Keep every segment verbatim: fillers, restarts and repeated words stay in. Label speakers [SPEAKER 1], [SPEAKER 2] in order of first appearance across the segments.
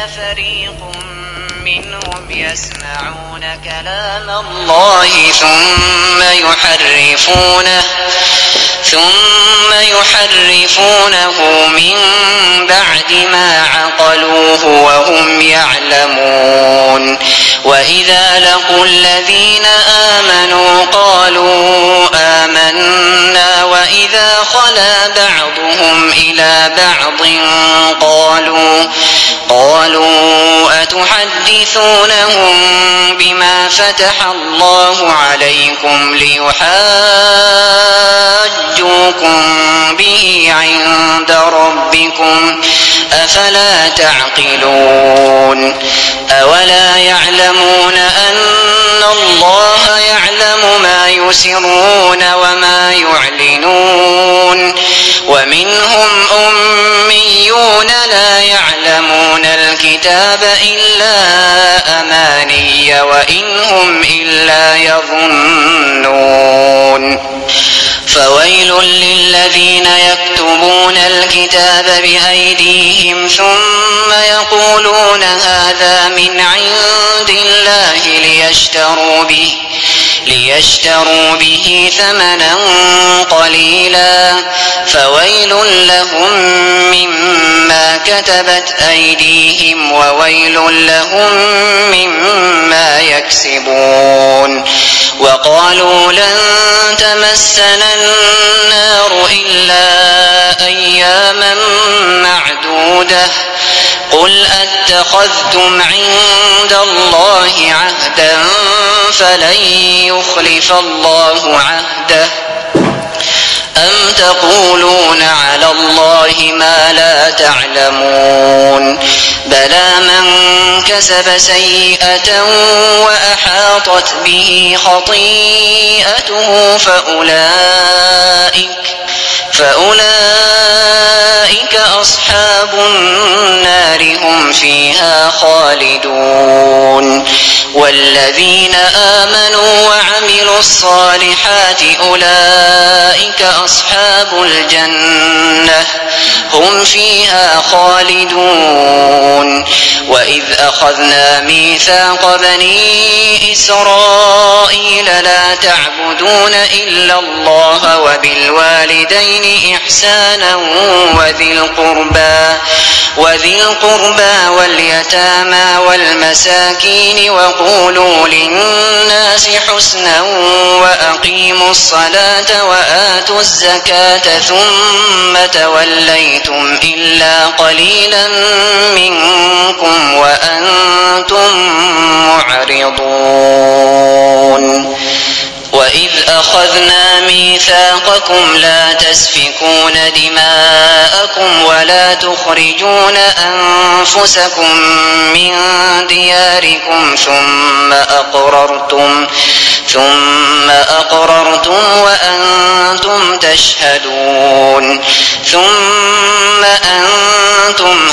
[SPEAKER 1] فريق منهم يسمعون كلام الله ثم يحرفونه ثم يحرفونه من بعد ما عقلوه وهم يعلمون. وإذا لقوا الذين آمنوا قالوا آمنا وإذا خلا بعضهم إلى بعض قالوا قالوا أتحدثونهم بما فتح الله عليكم ليحاجوكم به عند ربكم أفلا تعقلون. أولا يعلمون أن الله يعلم ما يسرون وما يعلنون. ومنهم أميون لا يعلمون الكتاب إلا أماني وإن هم إلا يظنون. فويل للذين يكتبون الكتاب بأيديهم ثم يقولون هذا من عند الله ليشتروا به ليشتروا به ثمنا قليلا فويل لهم مما كتبت أيديهم وويل لهم مما يكسبون. وقالوا لن تمسنا النار إلا أياما معدودة قل أتخذتم عند الله عهدا فلن يخلف الله عهده أم تقولون على الله ما لا تعلمون. بلى من كسب سيئة وأحاطت به خطيئته فأولئك فأولئك أصحاب النار هم فيها خالدون. والذين آمنوا وعملوا الصالحات أولئك أصحاب الجنة هم فيها خالدون. وإذ أخذنا ميثاق بني إسرائيل لا تعبدون إلا الله وبالوالدين إحسانا وذي القربى وذي القربى واليتامى والمساكين وقولوا للناس حسنا وأقيموا الصلاة وآتوا الزكاة ثم توليتم إلا قليلا منكم وأنتم معرضون. وإذ أخذنا ميثاقكم لا تسفكون دماءكم ولا تخرجون أنفسكم من دياركم ثم أقررتم ثم أقررتم وأنتم تشهدون. ثم أنتم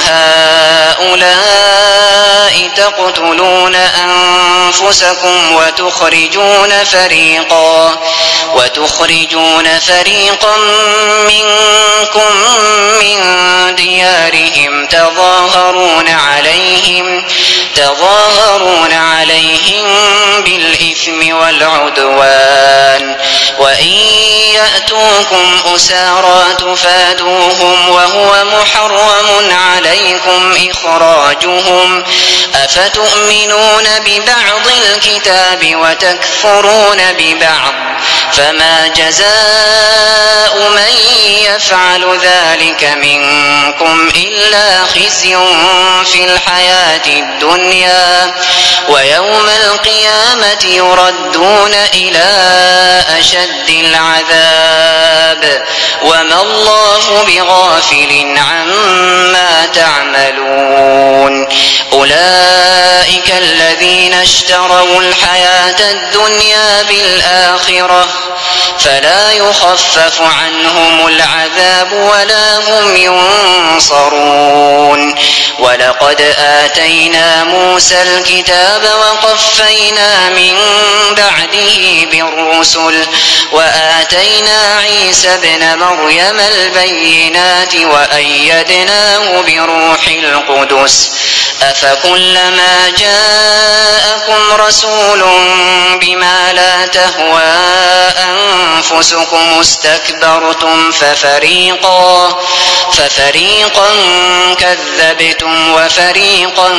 [SPEAKER 1] هؤلاء تقتلون أنفسكم وتخرجون فريقا وتخرجون فريقا منكم من ديارهم تظاهرون عليهم تظاهرون عليهم بالإثم والعدوان وإن يأتوكم أسارى تفادوهم وهو محرم عليكم إخراجهم أفتؤمنون ببعض الكتاب وتكفرون ببعض فما جزاء من يفعل ذلك منكم إلا خزي في الحياة الدنيا ويوم القيامة يردون إلى أشد العذاب وما الله بغافل عما تعملون. أولئك الذين اشتروا الحياة الدنيا بالآخرة فلا يخفف عنهم العذاب ولا هم ينصرون. ولقد آتينا موسى الكتاب وقفينا من بعده بالرسل وآتينا عيسى ابن مريم البينات وأيدناه بروح القدس أفكلما جاءكم رسول بما لا تهوى أنفسكم استكبرتم ففريقا ففريقا كذبتم وفريقا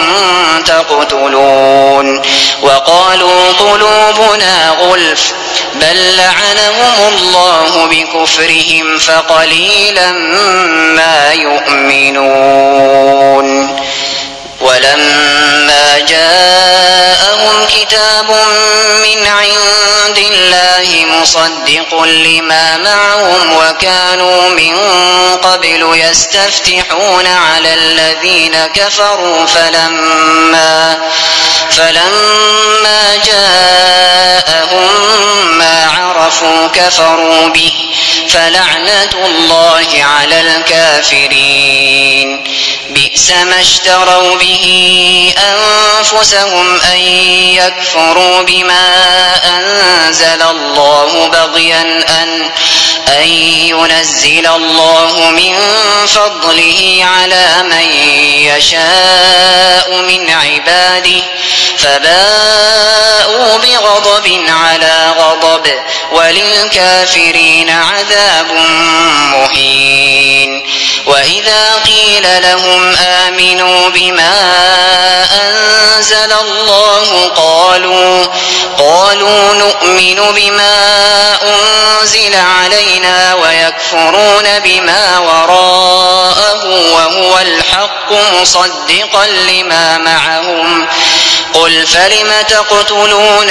[SPEAKER 1] تقتلون وقالوا قلوبنا غلف بل لعنهم الله بكفرهم فقليلا ما يؤمنون ولما جاءهم كتاب من عند الله مصدق لما معهم وكانوا من قبل يستفتحون على الذين كفروا فلما فلما جاءهم ما عرفوا كفروا به فلعنة الله على الكافرين بئس ما اشتروا به أنفسهم أن يكفروا بما أنزل الله بغيا أن, أن ينزل الله من فضله على من يشاء من عباده فباءوا بغضب على غضب وللكافرين عذاب مهين وإذا قيل لهم آمنوا بما أنزل الله قالوا قالوا نؤمن بما أنزل علينا ويكفرون بما وراءه وهو الحق مصدقا لما معهم قل فلم تقتلون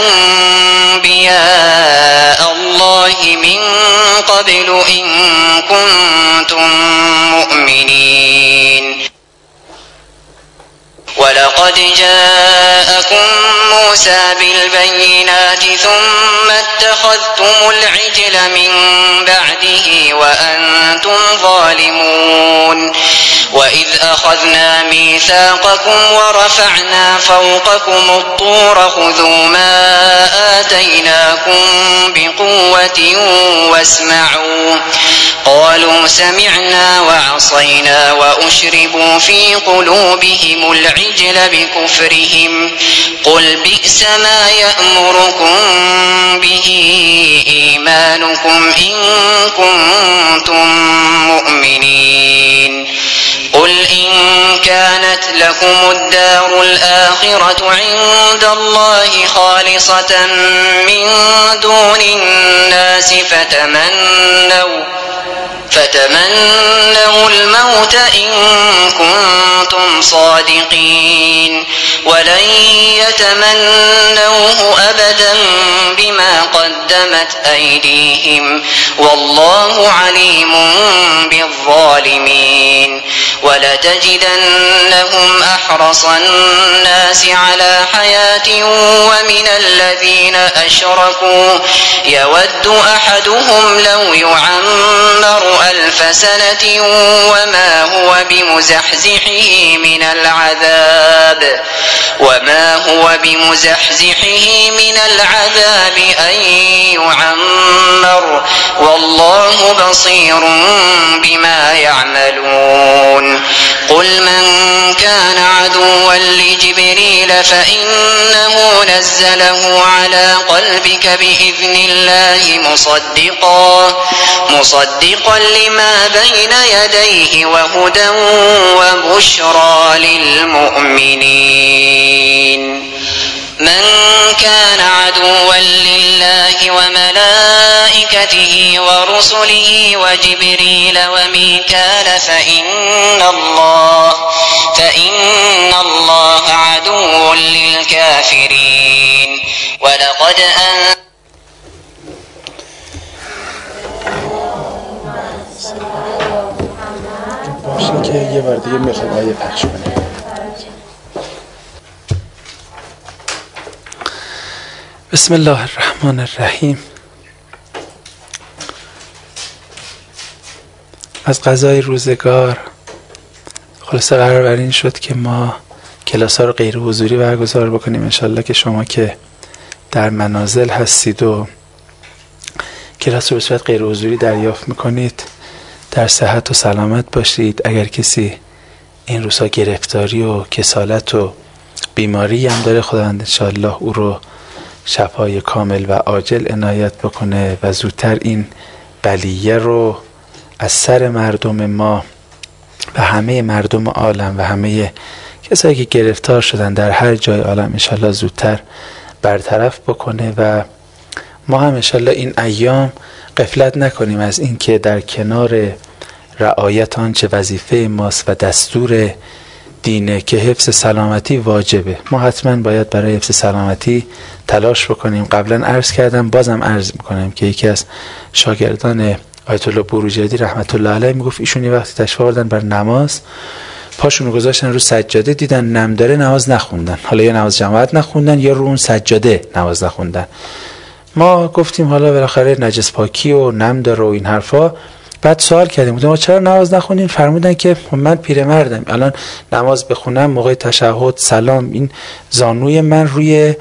[SPEAKER 1] أنبياء الله من قبل إن كنتم مؤمنين ولقد جاءكم موسى بالبينات ثم اتخذتم العجل من بعده وأنتم ظالمون وإذ أخذنا ميثاقكم ورفعنا فوقكم الطور خذوا ما آتيناكم بقوة واسمعوا قالوا سمعنا وعصينا وأشربوا في قلوبهم العجل بكفرهم قل بئس ما يأمركم به إيمانكم إن كنتم مؤمنين قل إن كانت لكم الدار الآخرة عند الله خالصة من دون الناس فتمنوا فتمنوا الموت إن كنتم صادقين ولن يتمنوه أبدا بما قدمت أيديهم والله عليم بالظالمين ولتجدنهم أحرص الناس على حياة ومن الذين أشركوا يود أحدهم لو يعمر ألف سنة وما هو بمزحزحه من العذاب وما هو بمزحزحه من العذاب أن يعمر والله بصير بما يعملون قل من كان عدوا لجبريل فإنه نزله على قلبك بإذن الله مصدقا مصدقا لما بين يديه وهدى وبشرى للمؤمنين من كان عدوا لله وملائكته ورسله وجبريل وميكال فإن الله فإن الله عدو للكافرين ولقد أن
[SPEAKER 2] که یه بار دیگه میخوام آیه پخش کنیم. بسم الله الرحمن الرحیم. از قضای روزگار خلاصه قرار بر این شد که ما کلاس ها رو غیر حضوری برگزار بکنیم. انشالله که شما که در منازل هستید و کلاس رو به صورت غیر حضوری دریافت میکنید در صحت و سلامت باشید. اگر کسی این روزها گرفتاری و کسالت و بیماری هم داره، خداوند انشالله او رو شفای کامل و عاجل عنایت بکنه و زودتر این بلیه رو از سر مردم ما و همه مردم عالم و همه کسایی که گرفتار شدن در هر جای عالم انشالله زودتر برطرف بکنه و ما هم انشالله این ایام غفلت نکنیم از این که در کنار رعایت آنچه وظیفه ماست و دستور دینه که حفظ سلامتی واجبه، ما حتما باید برای حفظ سلامتی تلاش بکنیم. قبلا عرض کردم، بازم عرض میکنم که یکی از شاگردان آیت الله بروجردی رحمت الله علیه میگفت ایشون وقتی تشریف آوردن بر نماز پاشونو گذاشتن رو سجاده، دیدن نم داره نماز نخوندن، حالا یا نماز جماعت نخوندن یا رو اون سجاده نماز نخوندن. ما گفتیم حالا بالاخره نجس پاکی و نم داره و این حرفا. بعد سوال کردیم ما چرا نماز نخونین؟ فرمودن که من پیرمردم، الان نماز بخونم موقع تشهد سلام این زانوی من روی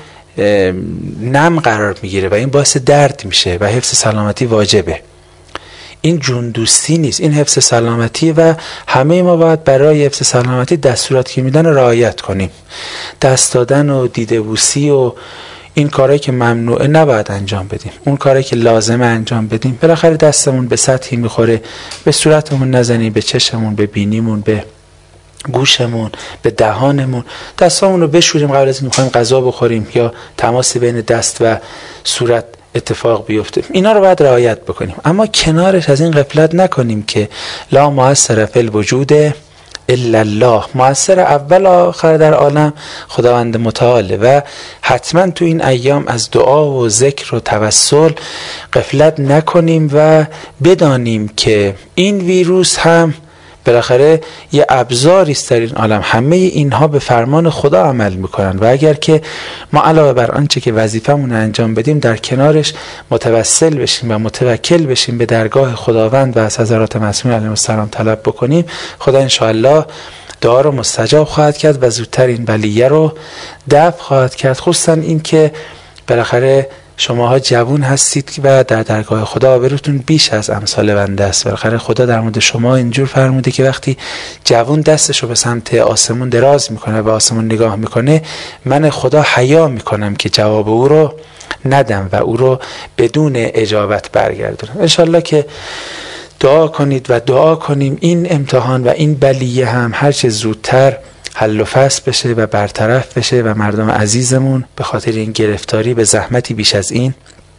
[SPEAKER 2] نم قرار میگیره و این باعث درد میشه و حفظ سلامتی واجبه. این جون دوستی نیست، این حفظ سلامتی و همه ما باید برای حفظ سلامتی دستورات که میدن رعایت کنیم. دست دادن و دیده بوسی و این کارهایی که ممنوعه نباید انجام بدیم، اون کارهایی که لازمه انجام بدیم. بالاخره دستمون به سطحی میخوره، به صورتمون نزنیم، به چشممون، به بینیمون، به گوشمون، به دهانمون، دستامون رو بشوریم قبل از اینکه میخوایم غذا بخوریم یا تماسی بین دست و صورت اتفاق بیفته. اینا رو باید رعایت بکنیم، اما کنارش از این غفلت نکنیم که لا مؤثر فی الوجود الا الله، مؤثر اول آخر در عالم خداوند متعاله و حتما تو این ایام از دعا و ذکر و توسل غفلت نکنیم و بدانیم که این ویروس هم بالاخره یه ابزاری است در این عالم. همه اینها به فرمان خدا عمل میکنن و اگر که ما علاوه بر آنچه که وظیفمون انجام بدیم در کنارش متوسل بشیم و متوکل بشیم به درگاه خداوند و از حضرات معصومین علیهم السلام طلب بکنیم، خدا انشاءالله دعا رو مستجاب خواهد کرد و زودتر این بلیه رو دفع خواهد کرد. خصوصا این که بالاخره شماها جوان هستید و در درگاه خدا آبروتون بیش از امثال بنده است. بالاخره خدا در مورد شما اینجور فرموده که وقتی جوان دستشو به سمت آسمون دراز میکنه و آسمون نگاه میکنه، من خدا حیا میکنم که جواب او رو ندم و او رو بدون اجابت برگردونم. انشالله که دعا کنید و دعا کنیم این امتحان و این بلیه هم هرچه زودتر حل و فصل بشه و برطرف بشه و مردم عزیزمون به خاطر این گرفتاری به زحمتی بیش از این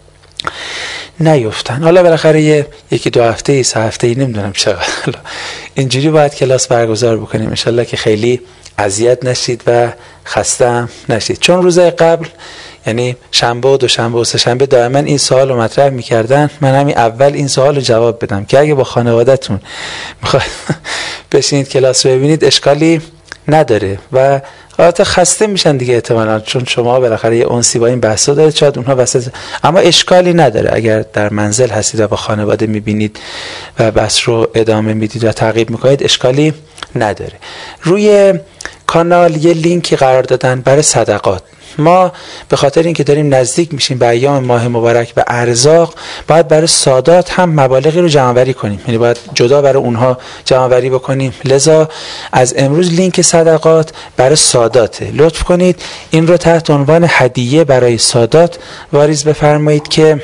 [SPEAKER 2] نیفتن. حالا بالاخره یه یکی دو هفته ای سه هفته ای نمیدونم چقدر اینجوری باید کلاس برگزار بکنیم انشالله که خیلی اذیت نشید و خسته نشید. چون روزهای قبل یعنی شنبه و دوشنبه و سه‌شنبه دائما این سوال رو مطرح میکردن، من همین اول این سوال رو جواب بدم که اگه با خانواده‌تون میخواید بشینید کلاس رو ببینید اشکالی نداره و البته خسته میشن دیگه احتمالاً، چون شما بالاخره یه انسی با این بحثا دارید، شاید اونها وسط، اما اشکالی نداره اگر در منزل هستید و با خانواده میبینید و بحث رو ادامه میدید و تعقیب میکنید اشکالی نداره. روی کانال یه لینکی قرار دادن برای صدقات. ما به خاطر اینکه داریم نزدیک میشیم به ایام ماه مبارک و ارزاق، باید برای سادات هم مبالغی رو جمع‌آوری کنیم، یعنی باید جدا برای اونها جمع‌آوری بکنیم. لذا از امروز لینک صدقات برای ساداته، لطف کنید این رو تحت عنوان هدیه برای سادات واریز بفرمایید که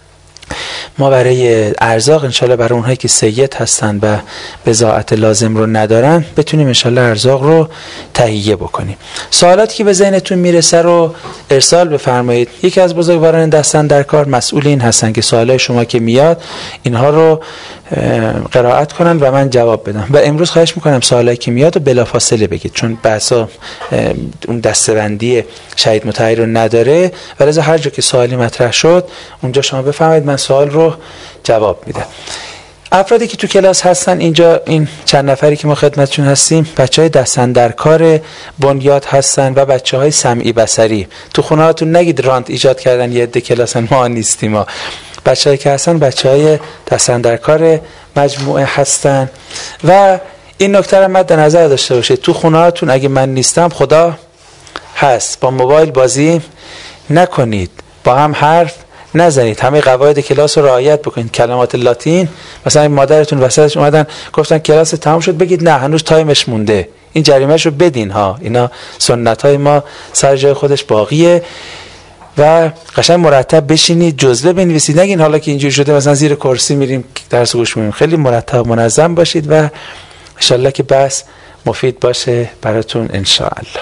[SPEAKER 2] ما برای ارزاق انشالله برای اونهایی که سید هستن و بضاعت لازم رو ندارن بتونیم انشالله ارزاق رو تهیه بکنیم. سوالاتی که به ذهنتون میرسه رو ارسال بفرمایید. یکی از بزرگواران دستن در کار مسئول این هستن که سوالای شما که میاد اینها رو قرائت کنن و من جواب بدم و امروز خواهش میکنم سوالایی که میاد رو بلافاصله بگید، چون بحثا اون دسته‌بندی شهید مطهری رو نداره و لذا هر جا که سوالی مطرح شد اونجا شما بفرمایید من سوال رو جواب میدم. افرادی که تو کلاس هستن اینجا، این چند نفری که ما خدمتشون هستیم، بچهای دستن در کار بنیاد هستن و بچهای سمعی بصری. تو خونه‌هاتون نگید رانت ایجاد کردن یه عده کلاسن، ما نیستیم. ما بچه‌ای که هستن بچهای دستن در کار مجموعه هستن و این نکته رو مد نظر داشته باشید. تو خونه‌هاتون اگه من نیستم خدا هست، با موبایل بازی نکنید، با هم حرف نزنید، همه قواعد کلاس رو رعایت بکنید. کلمات لاتین مثلا مادرتون وسطش اومدن گفتن کلاس تمام شد، بگید نه هنوز تایمش مونده، این جریمه‌شو بدین ها. اینا سنت‌های ما سر جای خودش باقیه و قشنگ مرتب بشینید، جزوه بنویسید. نگین حالا که اینجوری شده مثلا زیر کرسی میریم درس گوش میدیم. خیلی مرتب منظم باشید و ان شاءالله که بس مفید باشه براتون ان شاءالله.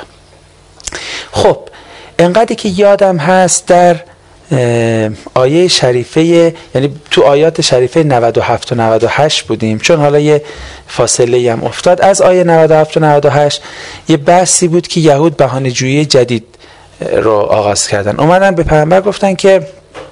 [SPEAKER 2] خب انقدری که یادم هست در آیه شریفه، یعنی تو آیات شریفه نود و هفت و نود و هشت بودیم، چون حالا یه فاصله هم افتاد از آیه نود و هفت و نود و هشت. یه بحثی بود که یهود بهانه‌جویی جدید رو آغاز کردن. اومدن به پیامبر گفتن که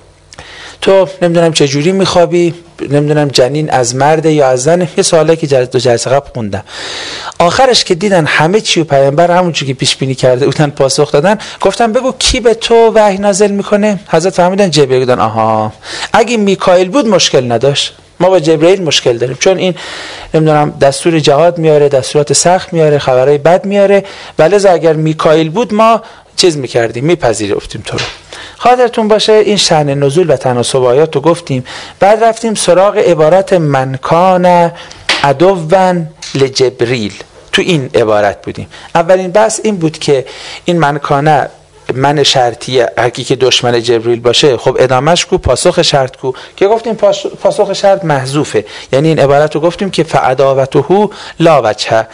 [SPEAKER 2] تو نمیدونم چه جوری میخوابی، نمیدونم جنین از مرد یا از زن. یه سوالی که دو جلسه قبل خوندم. آخرش که دیدن همه چی و پیامبر همونجوری که پیش بینی کرده بودن پاسخ دادن، گفتن بگو کی به تو وحی نازل میکنه؟ حضرت فهمیدن جبرئیل. گفتن آها اگه میکائیل بود مشکل نداشت، ما با جبرئیل مشکل داریم، چون این نمیدونم دستور جهاد میاره، دستورات سخت میاره، خبرای بد میاره، ولی اگر میکائیل بود ما چیز میکردیم، میپذیرفتیم تو رو. خاطرتون باشه این شأن نزول و تناسب آیات رو گفتیم. بعد رفتیم سراغ عبارت من کان عدوا لجبریل. تو این عبارت بودیم. اولین بحث این بود که این من کان من شرطیه، هرکی که دشمن جبریل باشه خب ادامهش کو، پاسخ شرط کو، که گفتیم پاسخ شرط محذوفه. یعنی این عبارت رو گفتیم که فعداوته لا وجه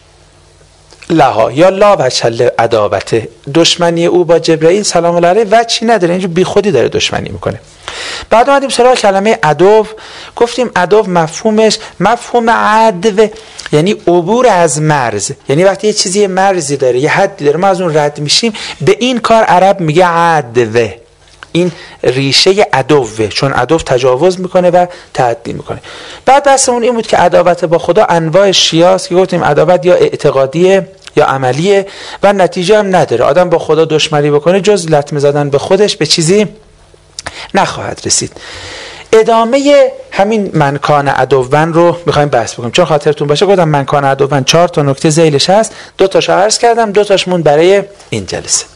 [SPEAKER 2] لها یا لا وجه لعداوته، دشمنی او با جبرئیل سلام الله علیه وجهی نداره، اینجا بی خودی داره دشمنی میکنه. بعد اومدیم سراغ کلمه عدو. گفتیم عدو مفهومش مفهوم عدو، یعنی عبور از مرز، یعنی وقتی یه چیزی یه مرزی داره، یه حدی داره، ما از اون رد میشیم. به این کار عرب میگه عدوه. این ریشه عدوه، چون عدو تجاوز میکنه و تعدی میکنه. بعد بحثمون این بود که عداوت با خدا انواع شیاست، که گفتیم عداوت یا اعتقادیه یا عملیه و نتیجه هم نداره. آدم با خدا دشمنی بکنه جز لطمه زدن به خودش به چیزی نخواهد رسید. ادامه همین من کان عدوان رو میخوایم بحث بکنیم، چون خاطرتون باشه گفتم من کان عدوان چهار تا نکته ذیلش هست، دو تاشو عرض کردم، دو تاش مون برای این جلسه.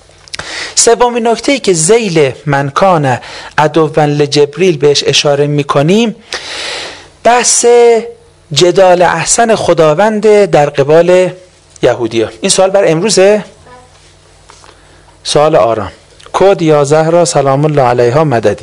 [SPEAKER 2] سومین نکته‌ای که ذیل من کان عدوان لجبریل بهش اشاره میکنیم بحث جدال احسن خداوند در قبال یهودی‌ها. این سوال بر امروزه؟ سوال آرام. کد یا زهرا سلام الله علیها مددی.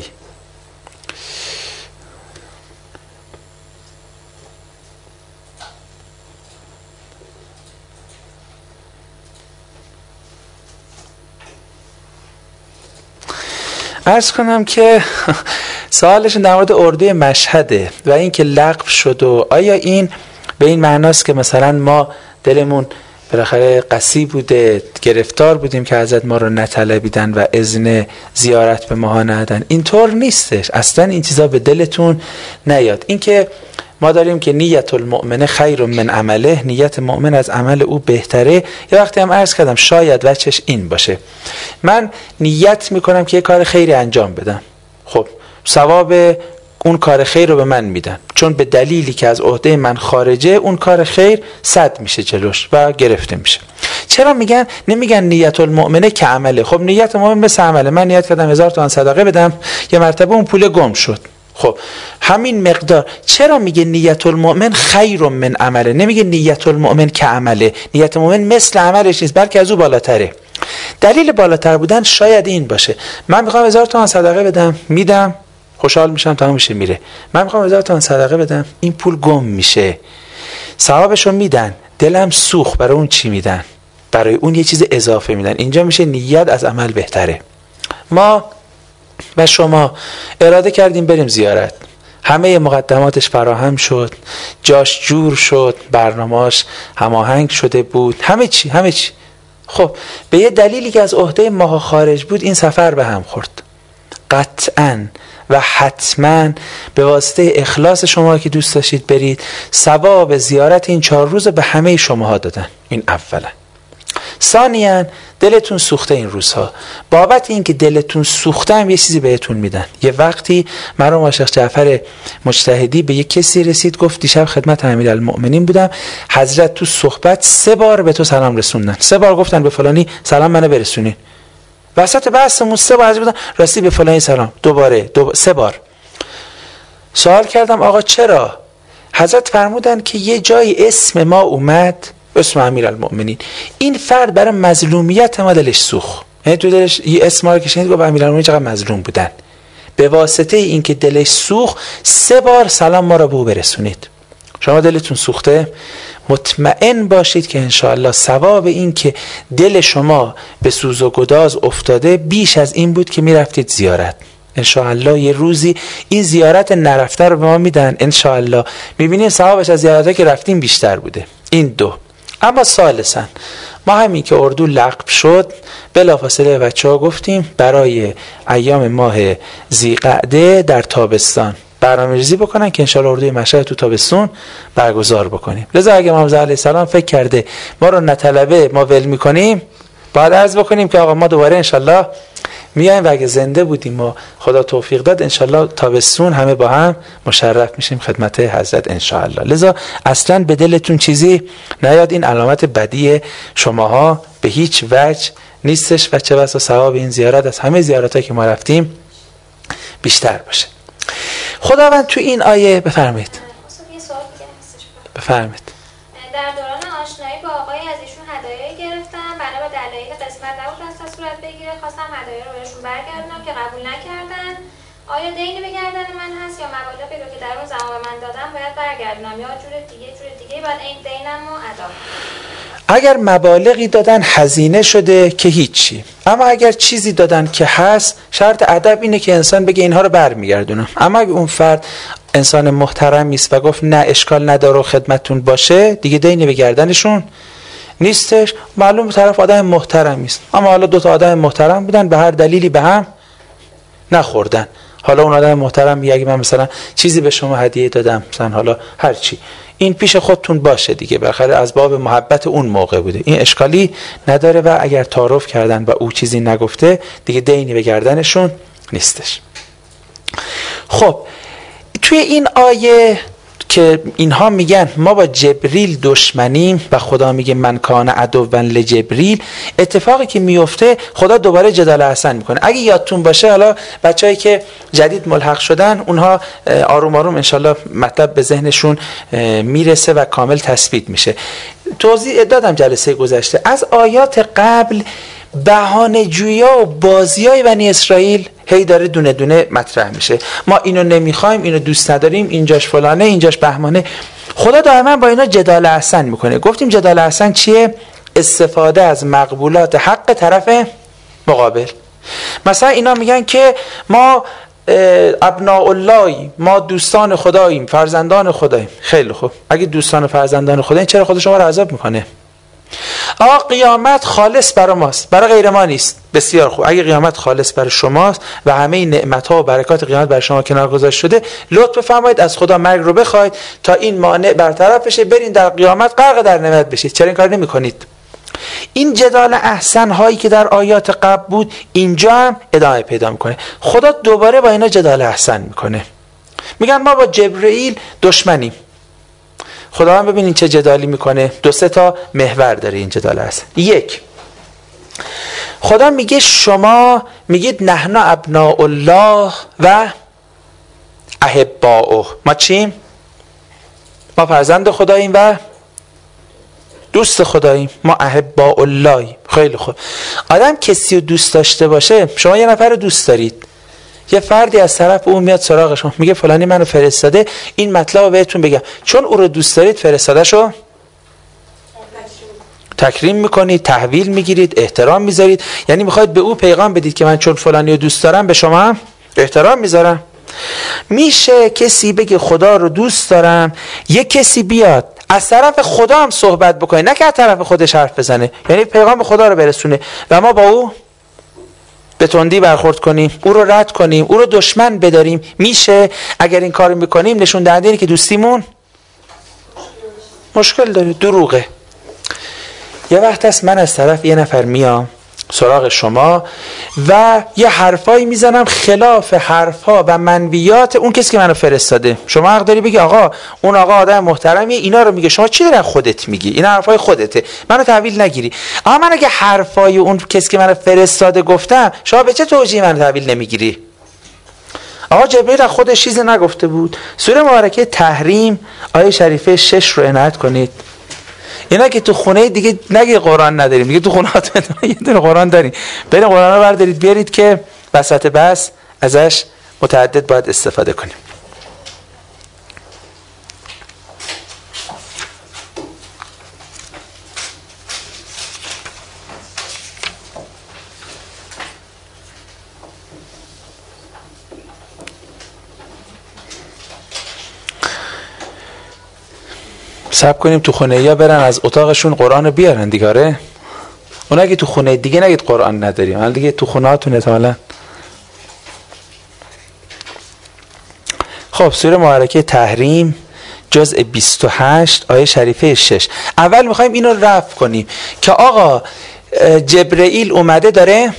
[SPEAKER 2] عرض کنم که سوالش در مورد اردوی مشهده و این که لغو شد و آیا این به این معناست که مثلا ما دلمون بالاخره قصی بوده، گرفتار بودیم که حضرت ما رو نطلبیدن و اذن زیارت به ما ندادن؟ اینطور نیستش اصلا. این چیزا به دلتون نیاد. این که ما داریم که نیت المؤمن خیر من عمله، نیت مؤمن از عمل او بهتره. یه وقتی هم عرض کردم شاید وجهش این باشه، من نیت میکنم که یه کار خیری انجام بدم، خب ثواب اون کار خیر رو به من میدن، چون به دلیلی که از عهده من خارجه اون کار خیر صد میشه جلوش و گرفته میشه. چرا میگن نمیگن نیت المؤمنه که عمله؟ خب نیت مؤمن مثل عمله. من نیت کردم هزار تومان صدقه بدم، یه مرتبه اون پول گم شد، خب همین مقدار. چرا میگه نیت المؤمن خیر من عمله؟ نمیگه نیت المؤمن که عمله. نیت المؤمن مثل عملش نیست بلکه از او بالاتره. دلیل بالاتر بودن شاید این باشه، من میخوام هزار تومان صدقه بدم، میدم، خوشحال میشم، تمام میشه میره. من میخوام هزار تومان صدقه بدم، این پول گم میشه، ثوابشو میدن، دلم سوخت، برای اون چی میدن؟ برای اون یه چیز اضافه میدن. اینجا میشه نیت از عمل بهتره. ما و شما اراده کردیم بریم زیارت، همه مقدماتش فراهم شد، جاش جور شد، برنامه‌اش هماهنگ شده بود، همه چی همه چی. خب به یه دلیلی که از عهده ما خارج بود این سفر به هم خورد. قطعاً و حتما به واسطه اخلاص شما که دوست داشتید برید، ثواب زیارت این چهار روز به همه شماها دادن. این اولا. ثانیاً دلتون سوخته این روزها. بابت این که دلتون سوخته هم یه چیزی بهتون میدن. یه وقتی مرحوم شیخ جعفر مجتهدی به یه کسی رسید، گفت دیشب خدمت امیرالمؤمنین بودم، حضرت تو صحبت سه بار به تو سلام رسوندن، سه بار گفتن به فلانی سلام منو برسونین. وسط بحثمون سه بار بودن راستی به فلانی سلام، دوباره دو... سه بار. سوال کردم آقا چرا؟ حضرت فرمودن که یه جای اسم ما اومد، اسم امیرالمؤمنین، این فرد برای مظلومیت ما دلش سوخت، یعنی تو دلش یه اسم رو که شنید گفت امیرالمؤمنین چقدر مظلوم بودن، به واسطه این که دلش سوخت سه بار سلام ما رو به او برسونید. شما دلتون سوخته؟ مطمئن باشید که انشاءالله ثواب این که دل شما به سوز و گداز افتاده بیش از این بود که میرفتید زیارت. انشاءالله یه روزی این زیارت نرفته رو به ما میدن، انشاءالله میبینید ثوابش از زیارته که رفتیم بیشتر بوده. این دو. اما ثالثاً ما همین که اردو لغو شد بلافاصله بچه ها گفتیم برای ایام ماه ذی‌قعده در تابستان برنامه‌ریزی بکنن که انشاءالله اردوی مشهد تو تابستون برگزار بکنیم. لذا اگه امام زمان علیه السلام فکر کرده ما رو نطلبه ما ول میکنیم، باید عرض بکنیم که آقا ما دوباره انشاءالله میایم و اگه زنده بودیم و خدا توفیق داد انشاءالله تابستون همه با هم مشرف میشیم خدمت حضرت انشاءالله. لذا اصلا به دلتون چیزی نیاد، این علامت بدی شماها به هیچ وجه نیستش و چه بسا ثواب این زیارت از همه زیارتایی که ما رفتیم بیشتر باشه. خداوند تو این آیه بفرمایید. بفرمایید.
[SPEAKER 3] در دوران آشنایی با آقای از ایشون هدایایی گرفتم، بنا به دلایل قسمت نبود از صورت بگیره، خواستم هدایا رو بهشون برگردونم که قبول نکردن. آیا دینی به گردن من هست یا مبالغی رو که در اون زمان من دادم باید برگردونم یا جور دیگه جور دیگه باید این دینم رو ادا کنم؟
[SPEAKER 2] اگر مبالغی دادن هزینه شده که هیچی، اما اگر چیزی دادن که هست، شرط ادب اینه که انسان بگه اینها رو برمیگردونم. اما اگه اون فرد انسان محترمی است و گفت نه اشکال نداره خدمتتون باشه، دیگه دینی به گردنشون نیستش. معلوم طرف آدم محترمی است، اما حالا دو تا آدم محترم بودن به هر دلیلی به هم نخوردن. حالا اون آدم محترم میگه اگه من مثلا چیزی به شما هدیه دادم، مثلا حالا هر چی، این پیش خودتون باشه دیگه، بالاخره از باب محبت اون موقع بوده، این اشکالی نداره و اگر تعارف کردن و او چیزی نگفته دیگه دینی به گردنشون نیستش. خب توی این آیه که اینها میگن ما با جبریل دشمنیم و خدا میگه من کان عدوا لجبریل، اتفاقی که میفته خدا دوباره جدال حسن میکنه. اگه یادتون باشه، حالا بچه‌ای که جدید ملحق شدن اونها آروم آروم انشالله مطلب به ذهنشون میرسه و کامل تثبیت میشه. توضیح دادم جلسه گذشته از آیات قبل، بهانه جویا و بازی های بنی اسرائیل هی داره دونه دونه مطرح میشه. ما اینو نمیخوایم، اینو دوست نداریم، اینجاش فلانه، اینجاش بهمانه. خدا دائما با اینا جدال احسن میکنه. گفتیم جدال احسن چیه؟ استفاده از مقبولات حق طرف مقابل. مثلا اینا میگن که ما ابناء الله، ما دوستان خداییم، فرزندان خداییم. خیلی خوب، اگه دوستان و فرزندان خداییم چرا خدا شما رو عذاب میکنه؟ آقا قیامت خالص برای ماست، برای غیر ما نیست. بسیار خوب، اگه قیامت خالص برای شماست و همه نعمت‌ها و برکات قیامت برای شما کنار گذاشته شده، لطف بفرمایید از خدا مرگ رو بخواید تا این مانع برطرف بشه، برین در قیامت غرق در نعمت بشید. چرا این کار نمی‌کنید؟ این جدال احسن هایی که در آیات قبل بود اینجا هم ادامه پیدا میکنه. خدا دوباره با اینا جدال احسن میکنه. میگن ما با جبرئیل دشمنیم. خدا هم ببینین چه جدالی میکنه. دو سه تا محور داره این جدال احسن. یک، خدا میگه شما میگید نحن ابناء الله و احباؤه. ما چیم؟ ما فرزند خداییم و دوست خداییم. ما احباء الله. خیلی خوب. آدم کسی رو دوست داشته باشه، شما یه نفر رو دوست دارید، یه فردی از طرف اون میاد سراغ شما میگه فلانی منو فرستاده این مطلب رو بهتون بگم، چون او رو دوست دارید فرستاده شو تکریم میکنید، تحویل میگیرید، احترام میذارید. یعنی میخواید به او پیغام بدید که من چون فلانی رو دوست دارم به شما هم احترام میذارم. میشه کسی بگه خدا رو دوست دارم، یه کسی بیاد از طرف خدا هم صحبت بکنه، نه که از طرف خودش حرف بزنه، یعنی پیغام خدا رو برسونه و ما با او به تندی برخورد کنیم، او رو رد کنیم، او رو دشمن بداریم. میشه؟ اگر این کار میکنیم نشون دهنده اینه که دوستیمون مشکل داره، دروغه. یه وقت هست من از طرف یه نفر میام سراغ شما و یه حرفایی میزنم خلاف حرفها و منویات اون کسی که منو فرستاده. شما حق داری بگی آقا اون آقا آدم محترمیه، اینا رو میگه، شما چی داری خودت میگی؟ این حرفای خودته، منو تحویل نگیری. اما من اگه حرفای اون کسی که منو فرستاده گفتم، شما به چه توجیهی منو تحویل نمیگیری؟ آقا جبرئیل از خودش چیزی نگفته بود. سوره مبارکه تحریم آیه شریفه شش رو عنایت کنید. اینا که تو خونه دیگه نگه قرآن نداریم، دیگه تو خونه هاتون یه دونه قرآن داریم، برین قرآن رو بردارید بیارید که وسط بحث ازش متعدد باید استفاده کنیم. صبر کنیم تو خونه یا برن از اتاقشون قرآن رو بیارن دیگه. آره اونا که تو خونه دیگه نگید قرآن نداریم، حالا دیگه تو خونه هاتون احتمالاً. خب سوره مبارکه تحریم جزء بیست و هشت آیه شریفه شش. اول میخوایم اینو رفع کنیم که آقا جبرئیل اومده داره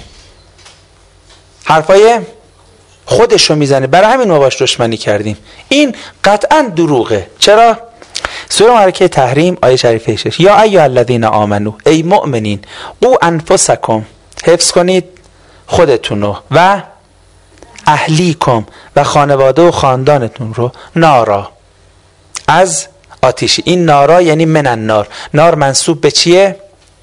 [SPEAKER 2] حرفای خودشو میزنه، برای همین ما باش دشمنی کردیم. این قطعا دروغه. چرا؟ سوره مبارکه تحریم آیه شریفه شش. یا ایها الذین آمنو، ای مؤمنین، قو انفسکم، حفظ کنید خودتونو و اهلیکم و خانواده و خاندانتون رو، نارا، از آتیشی. این نارا یعنی من النار. نار منسوب به چیه؟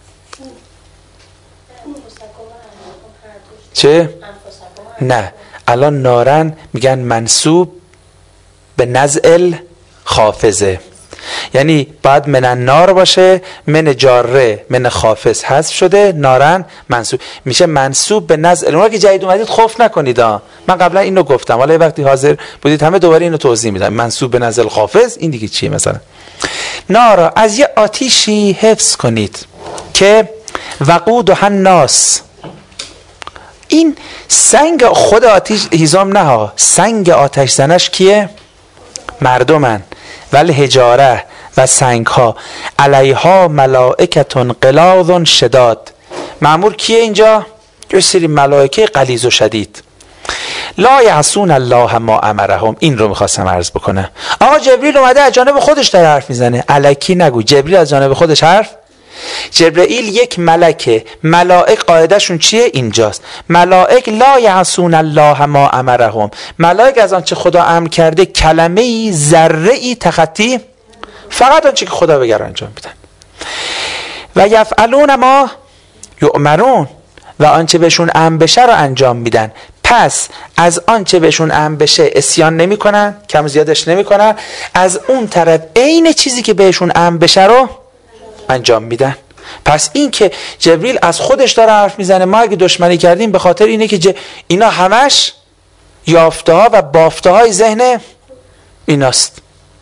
[SPEAKER 2] چه؟ نه الان نارن میگن منسوب به نزع خافزه، یعنی باید من النار باشه، من جاره من خافز حذف شده، نارن منسوب میشه منسوب به نزع. اونها که جدید اومدید خوف نکنید ها. من قبلا اینو گفتم، حالا وقتی حاضر بودید همه دوباره اینو توضیح میدم. منسوب به نزع خافز این دیگه چیه؟ مثلا نارا، از یه آتیشی حفظ کنید که وقودها الناس، این سنگ خود آتیش هیزم نه ها، سنگ آتش زنش کیه؟ مردمن. ولی حجاره و سنگ ها علیها ملائکتون غلاظ شداد. مأمور کیه اینجا؟ یه سری ملائکه غلیظ و شدید. لا یعصون الله ما امرهم. این رو میخواستم عرض بکنم. آقا جبریل اومده از جانب خودش داره حرف میزنه، الکی نگو. جبریل از جانب خودش حرف، جبرئیل یک ملکه، ملائک قاعدهشون چیه؟ اینجاست. ملائک لا یعصون الله ما امرهم، ملائک از آنچه خدا امر کرده کلمه ای ذره ای تخطی، فقط آنچه که خدا بگه انجام میدن. و یفعلون ما یؤمرون، و آنچه بهشون امر بشه رو انجام میدن. پس از آنچه بهشون امر بشه اسیان نمی کنن، کم زیادش نمی کنن، از اون طرف عین چیزی که بهشون امر بشه رو انجام میدن. پس این که جبریل از خودش داره حرف میزنه، ما اگه دشمنی کردیم به خاطر اینه که ج... اینا همش یافته ها و بافته های ذهن ایناست.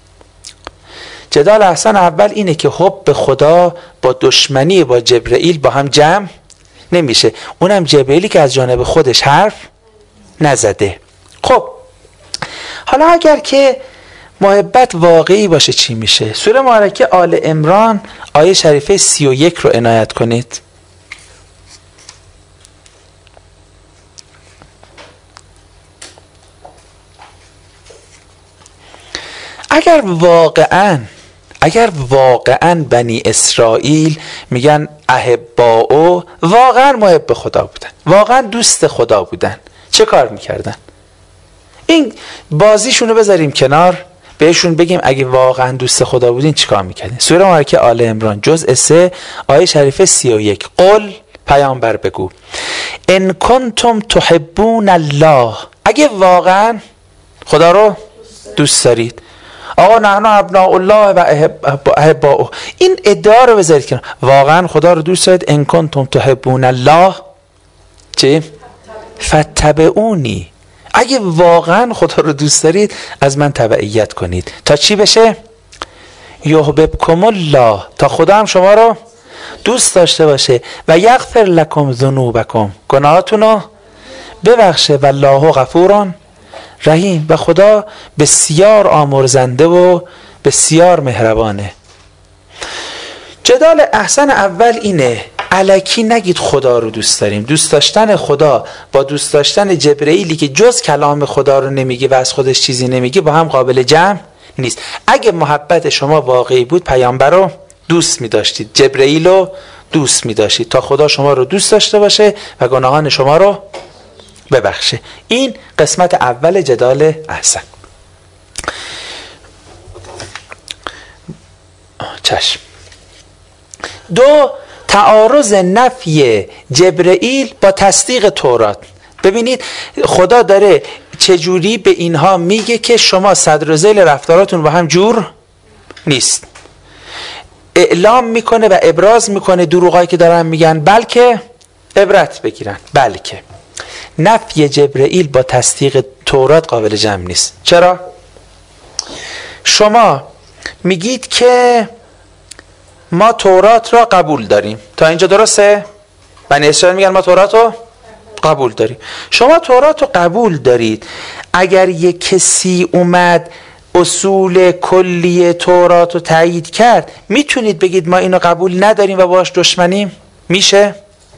[SPEAKER 2] جدال احسن اول اینه که حب به خدا با دشمنی با جبرئیل با هم جمع نمیشه. اونم جبرئیلی که از جانب خودش حرف نزده. خب حالا اگر که محبت واقعی باشه چی میشه؟ سوره مبارکه آل عمران آیه شریفه سی و یک رو عنایت کنید. اگر واقعاً اگر واقعاً بنی اسرائیل میگن احباؤ، واقعاً محب خدا بودن، واقعاً دوست خدا بودن، چه کار میکردن؟ این بازیشونو بذاریم کنار، بهشون بگیم اگه واقعا دوست خدا بودین چیکار میکردین؟ سوره مبارکه آل عمران جزء سه آیه شریفه سی و یک. قل، پیامبر بگو، ان کنتم تحبون الله، اگه واقعا خدا رو دوست دارید. آقا نحن ابناء الله و احباؤه، این ادعا رو بذارید کنار. واقعا خدا رو دوست دارید؟ ان کنتم تحبون الله چی؟ فتبعونی، اگه واقعا خدا رو دوست دارید از من تبعیت کنید. تا چی بشه؟ یحببکم الله، تا خدا هم شما رو دوست داشته باشه. و یغفر لکم ذنوبکم، گناهاتون رو ببخشه. والله غفور رحیم، و خدا بسیار آمرزنده و بسیار مهربانه. جدال احسن اول اینه، الکی نگید خدا رو دوست داریم. دوست داشتن خدا با دوست داشتن جبرئیلی که جز کلام خدا رو نمیگه و از خودش چیزی نمیگه با هم قابل جمع نیست. اگه محبت شما واقعی بود پیامبر رو دوست می‌داشتید، جبرئیل رو دوست می‌داشتید تا خدا شما رو دوست داشته باشه و گناهان شما رو ببخشه. این قسمت اول جدال احسن. چشم. دو، تعارض نفی جبرئیل با تصدیق تورات. ببینید خدا داره چجوری به اینها میگه که شما صدر و ذیل رفتاراتون با هم جور نیست. اعلام میکنه و ابراز میکنه دروغایی که دارن میگن بلکه عبرت بگیرن. بلکه نفی جبرئیل با تصدیق تورات قابل جمع نیست. چرا؟ شما میگید که ما تورات را قبول داریم. تا اینجا درسته؟ بنی اسرائیل میگن ما تورات رو قبول داریم. شما تورات رو قبول دارید. اگر یک کسی اومد اصول کلی تورات رو تایید کرد، میتونید بگید ما اینو قبول نداریم و باش دشمنیم؟ میشه؟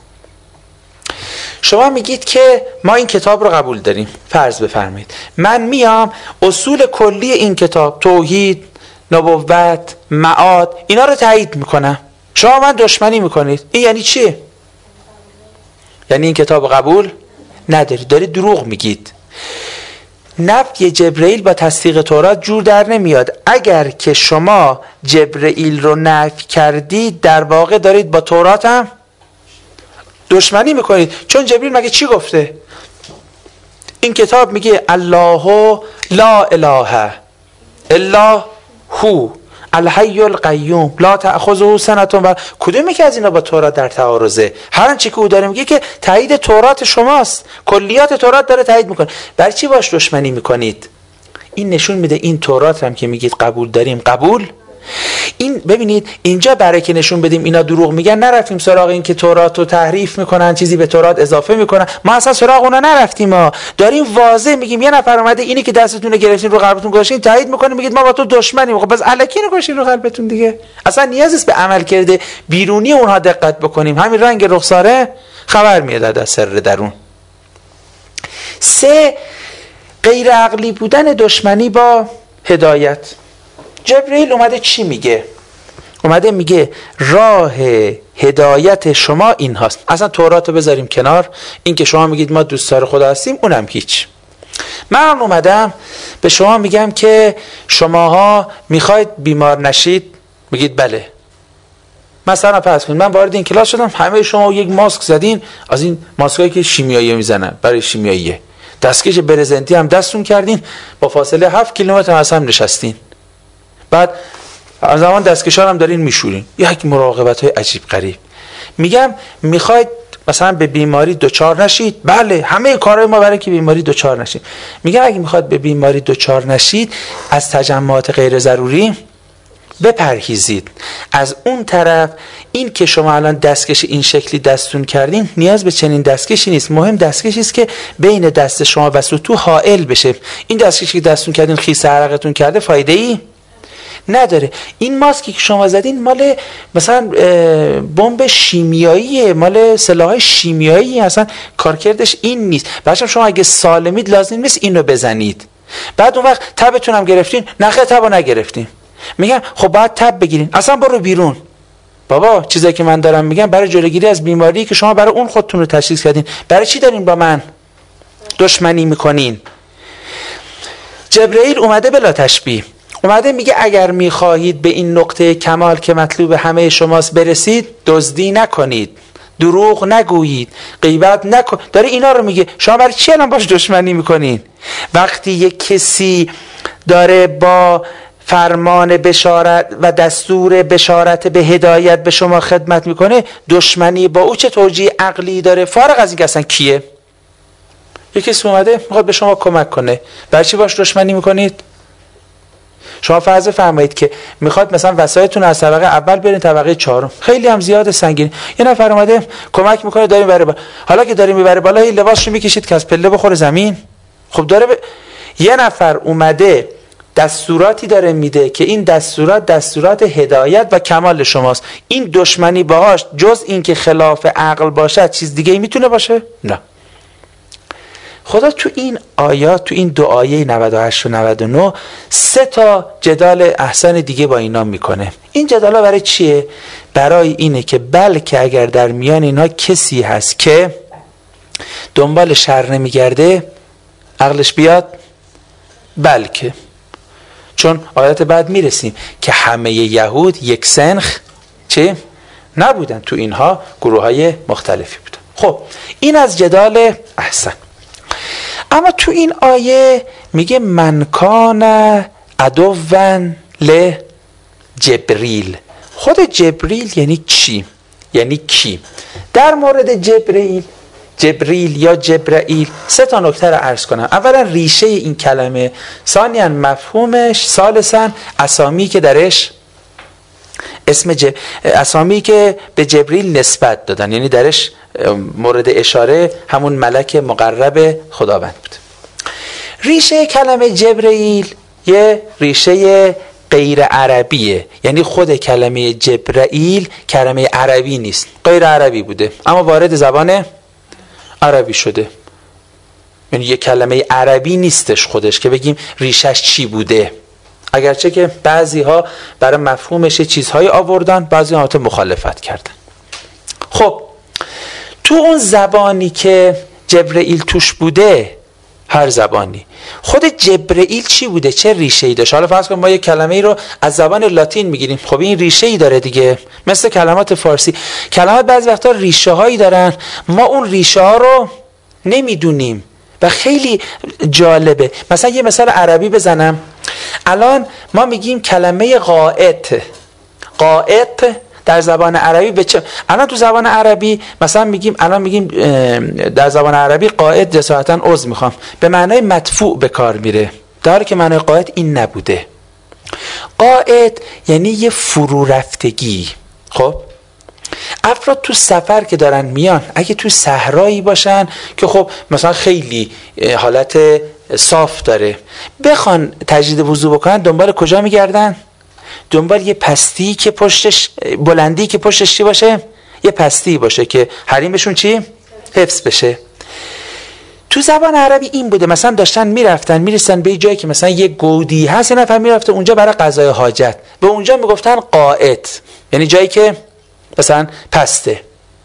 [SPEAKER 2] شما میگید که ما این کتاب رو قبول داریم. فرض بفرمایید من میام اصول کلی این کتاب، توحید، نبوت، معاد، اینا رو تایید میکنم. شما من دشمنی میکنید. این یعنی چیه؟ یعنی این کتاب قبول ندارید، دارید دروغ میگید. نفی جبرئیل با تصدیق تورات جور در نمیاد. اگر که شما جبرئیل رو نفی کردید در واقع دارید با تورات هم دشمنی میکنید. چون جبرئیل مگه چی گفته؟ این کتاب میگه الله لا اله الا هو الحی القیوم لا تأخذه سنة و کدومی که از اینا با تورات در تعارضه؟ هر آنچه که او داره میگه که تایید تورات شماست، کلیات تورات داره تایید میکنه. برای چی باش دشمنی میکنید؟ این نشون میده این تورات هم که میگید قبول داریم قبول. این ببینید اینجا برای که نشون بدیم اینا دروغ میگن نرفتیم سراغ این که تورات رو تحریف میکنن، چیزی به تورات اضافه میکنن. ما اصلا سراغ اونا نرفتیم. ما داریم واضح میگیم یه نفر اومده اینی که دستتون رو گرفتین رو قلبتون گذاشتین تایید میکنه، میگید ما با تو دشمنیم. خب بس الکی رو گذاشتین رو قلبتون دیگه. اصلا نیاز نیست به عمل کرده بیرونی اونها دقت بکنیم. همین رنگ رخساره خبر میاد از سر درون. سه، غیر عقلی بودن دشمنی با هدایت. جبرئیل اومده چی میگه؟ اومده میگه راه هدایت شما این هاست. اصلا تورات رو بذاریم کنار، این که شما میگید ما دوستدار خدا هستیم اونم هیچ. من اومدم به شما میگم که شماها میخواید بیمار نشید، میگید بله. مثلا فرض کنید من وارد این کلاس شدم، همه شما یک ماسک زدین، از این ماسکایی که شیمیایی میزنن برای شیمیاییه، دستکش برزنتی هم دستون کردین، با فاصله هفت کیلومتر از هم نشستین. بعد از زمان دستکشان هم دارین میشورین. یک مراقبت های عجیب غریب. میگم میخواید مثلا به بیماری دوچار نشید؟ بله، همه کارهای ما برای که بیماری دوچار نشید. میگم اگه میخواد به بیماری دوچار نشید از تجمعات غیر ضروری بپرهیزید. از اون طرف این که شما الان دستکش این شکلی دستون کردین نیاز به چنین دستکشی نیست. مهم دستکشی است که بین دست شما و سطوح حائل بشه. این دستکشی که دستون کردین خیس عرقتون کرده فایده ای نداره. این ماسکی که شما زدین مال مثلا بمب شیمیاییه، مال سلاح‌های شیمیایی، اصلا کارکردش این نیست. بچه‌ها شما اگه سالمید لازم نیست اینو بزنید. بعد اون وقت تبتون هم گرفتین، نخه تبو نگرفتین. میگم خب باید تب بگیرین، اصلا برو بیرون. بابا چیزایی که من دارم میگم برای جلوگیری از بیماری که شما برای اون خودتون رو تشخیص کردین، برای چی دارین با من دشمنی میکنین؟ جبرئیل اومده بلا تشبیه، اومده میگه اگر میخواهید به این نقطه کمال که مطلوب همه شماست برسید، دزدی نکنید، دروغ نگویید، غیبت نکن. داره اینا رو میگه. شما برای چی الان باش دشمنی میکنین؟ وقتی یک کسی داره با فرمان بشارت و دستور بشارت به هدایت به شما خدمت میکنه، دشمنی با او چه توجیه عقلی داره؟ فارغ از این که اصلا کیه. یک کسی اومده میخواد به شما کمک کنه، برای چی باش دشمنی میکنید؟ شما فرض فرمایید که میخواد مثلا وسایلتون از طبقه اول برین طبقه چهارم، خیلی هم زیاد سنگین. یه نفر اومده کمک میکنه داریم بره بالا. حالا که داریم میبره بالا، این لباسشو میکشید که از پله بخوره زمین. خب داره ب... یه نفر اومده دستوراتی داره میده که این دستورات دستورات هدایت و کمال شماست. این دشمنی باهاش جز این که خلاف عقل باشد چیز دیگه ای میتونه باشه؟ نه. خدا تو این آیات، تو این دو آیه نود و هشت و نود و نه سه تا جدال احسن دیگه با اینا میکنه. این جدالا برای چیه؟ برای اینه که بلکه اگر در میان اینا کسی هست که دنبال شر نمیگرده عقلش بیاد، بلکه، چون آیات بعد میرسیم که همه یهود یک سنخ چه؟ نبودن، تو اینها گروه های مختلفی بودن. خب این از جدال احسن. اما تو این آیه میگه من کان عدوًا لجبریل. خود جبریل یعنی چی؟ یعنی کی؟ در مورد جبریل جبریل یا جبرائیل سه تا نکته رو عرض کنم. اولا ریشه این کلمه، ثانیاً مفهومش، ثالثاً اسامی که درش اسم ج... اسامی که به جبریل نسبت دادن، یعنی درش مورد اشاره همون ملک مقرب خداوند بود. ریشه کلمه جبرائیل یه ریشه غیر عربیه، یعنی خود کلمه جبرائیل کلمه عربی نیست، غیر عربی بوده اما وارد زبان عربی شده. یعنی یه کلمه عربی نیستش خودش که بگیم ریشش چی بوده، اگرچه که بعضی ها برای مفهومش چیزهایی آوردن، بعضی ها مخالفت کردن. خب تو اون زبانی که جبرائیل توش بوده، هر زبانی، خود جبرائیل چی بوده، چه ریشه‌ای داشت؟ حالا فرض کن ما یه کلمه‌ای رو از زبان لاتین میگیریم، خب این ریشه‌ای داره دیگه، مثل کلمات فارسی. کلمات بعضی وقتا ریشه‌هایی دارن، ما اون ریشه‌ها رو نمیدونیم و خیلی جالبه. مثلا یه مثال عربی بزنم، الان ما میگیم کلمه قائط. قائط در زبان عربی به چه؟ الان تو زبان عربی مثلا میگیم، الان میگیم در زبان عربی قائط جسارتا عذر میخوام به معنای مدفوع به کار میره، در حالی که معنای قائط این نبوده. قائط یعنی یه فرو رفتگی. خب افراد تو سفر که دارن میان، اگه تو صحرایی باشن که خب مثلا خیلی حالت صاف داره، بخوان تجدید وضو بکنن، دنبال کجا میگردن؟ دنبال یه پستی که پشتش، بلندی که پشتش چی باشه؟ یه پستی باشه که حریمشون چی؟ حفظ بشه. تو زبان عربی این بوده، مثلا داشتن میرفتن میرسن به جایی که مثلا یه گودی هست، یه نفر میرفته اونجا برای قضای حاجت، به اونجا میگفتن قائط، یعنی جایی که مثلا پسته.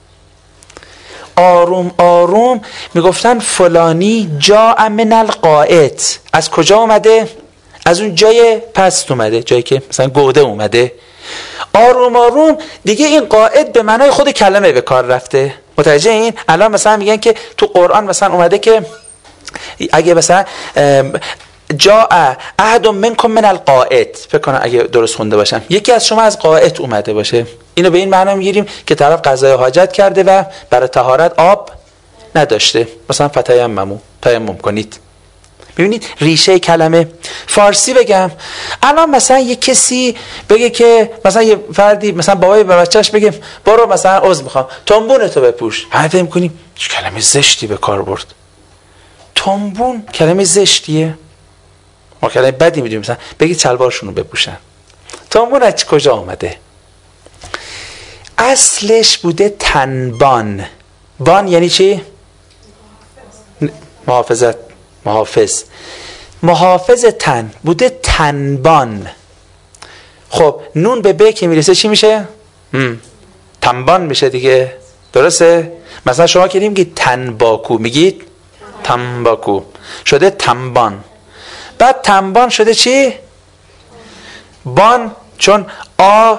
[SPEAKER 2] آروم آروم میگفتن فلانی جاء من القائط. از کجا اومده؟ از اون جای پست اومده، جایی که مثلا گوده اومده. آروم آروم دیگه این قائط به معنای خود کلمه به کار رفته. متوجه این؟ الان مثلا میگن که تو قرآن مثلا اومده که اگه مثلا جاء احد منکم من القائط، فکر کنم اگه درست خونده باشم، یکی از شما از قائط اومده باشه، اینو به این معنی میگیریم که طرف قضای حاجت کرده و برای طهارت آب نداشته، مثلا فتیمموا، تیمم کنید. ببینید ریشه کلمه. فارسی بگم، الان مثلا یه کسی بگه که مثلا یه فردی مثلا بابای به بچه‌اش بگه برو مثلا عضو میخوام تنبون تو بپوش، همه فکر می‌کنیم چه کلمه زشتی به کار برد. تنبون کلمه زشتیه، ما کلمه بدی میدونیم. مثلا بگید چلوارشون رو بپوشن. تنبون از کجا آمده؟ اصلش بوده تنبان. بان یعنی چی؟ محافظت، محافظ. محافظ تن بوده تنبان. خب نون به ب که میرسه چی میشه؟ تنبان میشه دیگه، درسته؟ مثلا شما که نمیگید تنباکو، میگید تنباکو، شده تنبان. بعد تنبان شده چی؟ بان، چون آ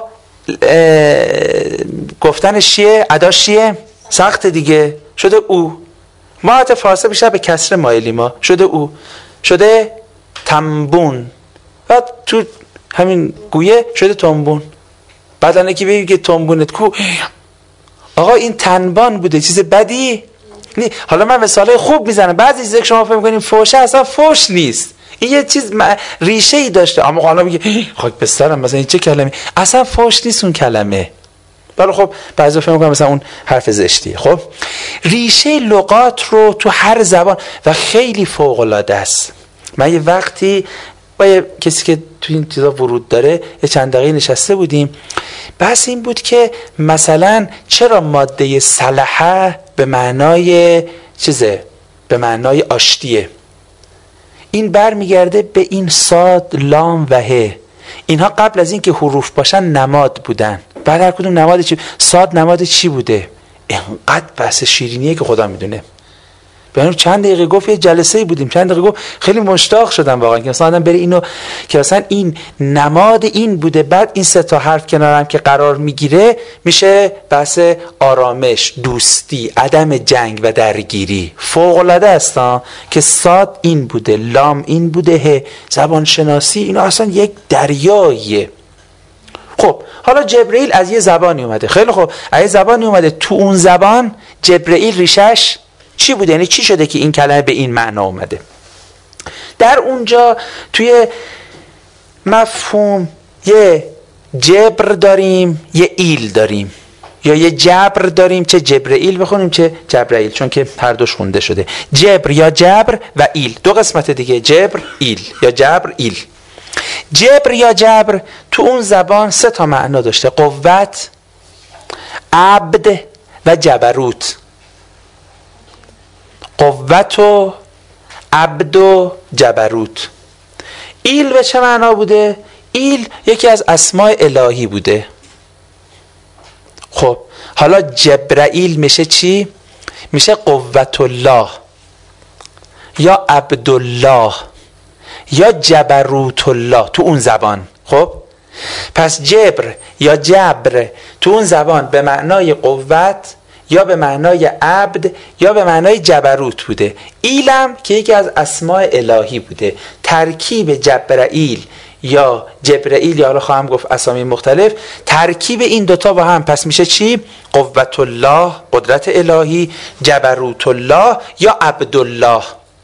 [SPEAKER 2] گفتنش چیه؟ اداش چیه؟ سخت دیگه، شده او. ما حتی فارسی بیشتر به کسر مایلی، ما شده او، شده تنبون. بعد تو همین گویه شده تنبون. بعد الان که بگی که تنبونت کو، آقا این تنبان بوده، چیز بدی نی. حالا من مثالای خوب میزنم، بعضی چیزا که شما فکر می‌کنید فوشه اصلا فوش نیست، این یه چیز ریشه ای داشته، اما حالا میگه خاک به سرم مثلا این چه کلمه، اصلا فوش نیست اون کلمه. ولی خب بعضی فکر می‌کنن مثلا اون حرف زشتیه. خب ریشه لغات رو تو هر زبان و خیلی فوق العاده است. من یه وقتی با یه کسی که تو این چیزا ورود داره یه چند دقیقه نشسته بودیم. بحث این بود که مثلا چرا ماده صلحه به معنای چیزه، به معنای آشتیه. این بر میگرده به این صاد، لام و ه. اینها قبل از این که حروف باشن نماد بودن. بعد هر کدوم نماد چی؟ صاد نماد چی بوده؟ اینقدر بحث شیرینیه که خدا میدونه. ببینیم چند دقیقه گفت، یه جلسه بودیم چند دقیقه گفت، خیلی مشتاق شدم واقعا که مثلا آدم بره اینو که مثلا این نماد این بوده، بعد این سه تا حرف کنارم که قرار میگیره میشه بحث آرامش، دوستی، عدم جنگ و درگیری. فوق العاده است که صاد این بوده، لام این بوده، ه. زبان شناسی اینا اصلا یک دریاییه. خب حالا جبرئیل از یه زبانی اومده، خیلی خب از یه زبانی اومده، تو اون زبان جبرئیل ریشش چی بوده؟ یعنی چی شده که این کلمه به این معنا اومده؟ در اونجا توی مفهوم یه جبر داریم، یه ایل داریم، یا یه جبر داریم، چه جبرئیل بخونیم چه جبرئیل، چون که هر دوش خونده شده. جبر یا جبر و ایل، دو قسمت دیگه، جبر ایل یا جبر ایل. جبر یا جبر تو اون زبان سه تا معنا داشته: قوت، عبد و جبروت. قوت و عبد و جبروت. ایل به چه معنا بوده؟ ایل یکی از اسماء الهی بوده. خب حالا جبرائیل میشه چی؟ میشه قوت الله یا عبدالله یا جبروت الله تو اون زبان. خب پس جبر یا جبر تو اون زبان به معنای قوت یا به معنای عبد یا به معنای جبروت بوده. ایلم که یکی از اسماء الهی بوده. ترکیب جبرائیل یا جبرائیل، یا حالا خواهم گفت اسامی مختلف، ترکیب این دوتا با هم پس میشه چی؟ قوت الله، قدرت الهی، جبروت الله یا عبدالله.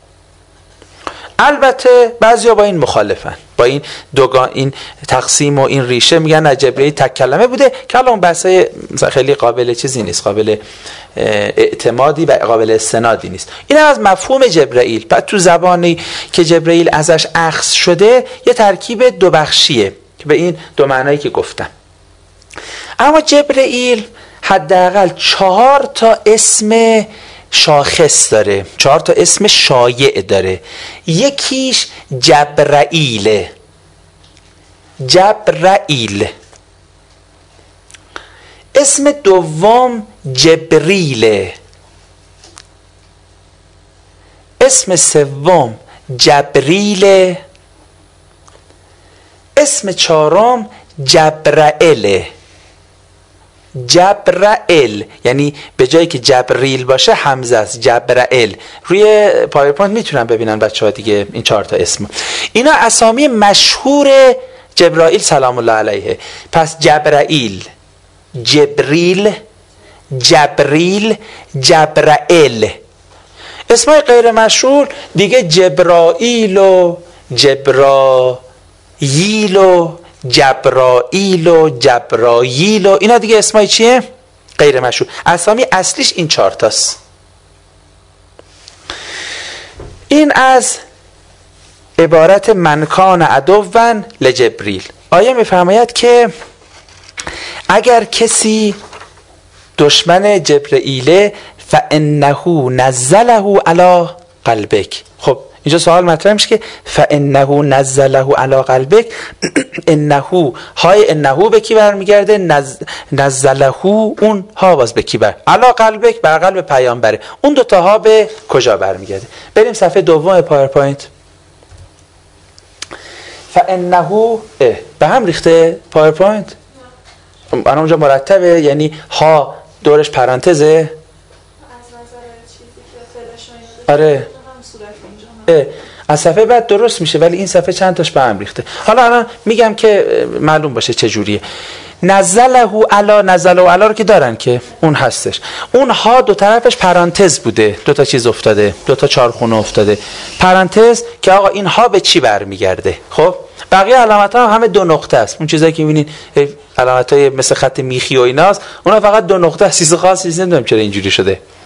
[SPEAKER 2] البته بعضیا با این مخالفن، با این دوگان این تقسیم و این ریشه، میگن نه جبرئیل تک کلمه بوده، که الان بحثای خیلی قابل چیزی نیست، قابل اعتمادی و قابل استنادی نیست. این از مفهوم جبرئیل. بعد تو زبانی که جبرئیل ازش اخذ شده یه ترکیب دو بخشیه که به این دو معنایی که گفتم. اما جبرئیل حداقل چهار تا اسم شاخص داره، چهار تا اسم شایع داره. یکیش جبرائیل، جبرائیل. اسم دوم جبریل. اسم سوم جبریل. اسم چهارم جبرائیل. جبرائیل یعنی به جایی که جبریل باشه حمزه است، جبرائیل. روی پاورپوینت میتونن ببینن بچه‌ها دیگه این چهار تا اسم. اینا اسامی مشهور جبرائیل سلام الله علیه. پس جبرائیل، جبریل، جبریل، جبرائیل. اسمای غیر مشهور دیگه جبرائیل و جبرائیل و جبرائیل و جبرائیل و اینا دیگه اسمای چیه؟ غیر مشهور. اسامی اصلیش این چهار تاست. این از عبارت من کان عدوا لجبریل. آیه میفرماید که اگر کسی دشمن جبرائیل فانه نزله علی قلبک. خب اینجا سوال مطرح میشه که فانه نزله علی قلبک. انه های انه به کی برمیگرده؟ نز... نزله اون ها باز به کی بر علی قلبک، بر قلب پیامبره. اون دو تا ها به کجا برمیگرده؟ بریم صفحه دوم پاورپوینت. فانه به هم ریخته پاورپوینت. الان اونجا مرتبه، یعنی ها دورش پرانتزه. آره از صفحه بعد درست میشه، ولی این صفحه چند تاش به هم ریخته. حالا الان میگم که معلوم باشه چه جوریه. نزله علی، نزله علی رو که دارن که اون هستش. اون ها دو طرفش پرانتز بوده، دو تا چیز افتاده، دو تا چارخونه افتاده. پرانتز که آقا این ها به چی برمیگرده. خب بقیه علامت ها همه دو نقطه است. اون چیزایی که میبینین علامت های مثل خط میخی و ایناست، اونها فقط دو نقطه است، چیز خاصی نیست. نمیدونم چرا اینجوری شده.